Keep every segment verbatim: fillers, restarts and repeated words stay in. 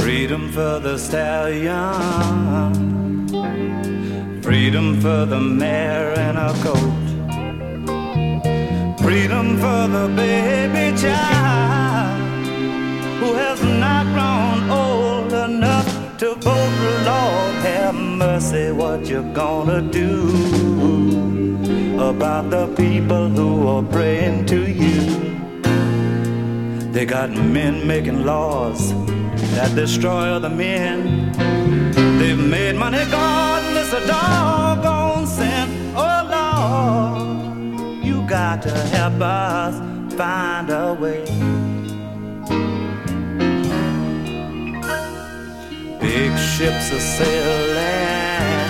Freedom for the stallion, freedom for the mare in a coat, freedom for the baby child who has not grown old enough to vote. Lord have mercy, what you gonna do about the people who are praying to you? They got men making laws that destroy other men. They've made money gone, it's a doggone sin. Oh Lord, you got to help us find a way. Big ships are sailing,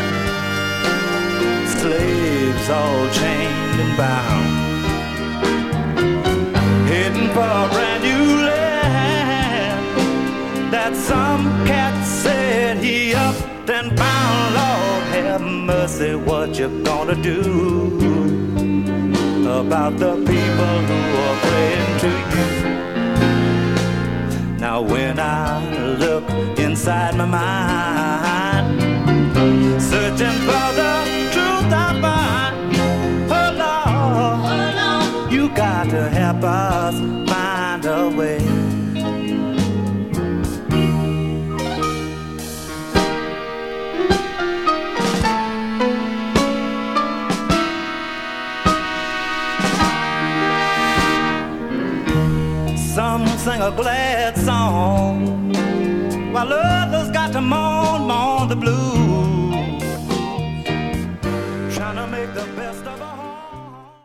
slaves all chained and bound, heading for a brand new land that some cat said he upped and found. Lord have mercy, what you gonna do about the people who are praying to you? Now when I look inside my mind, searching for the truth I find, oh Lord, oh Lord, you got to help us find a way. Some sing a glad song while others got to moan, moan the blues, trying to make the best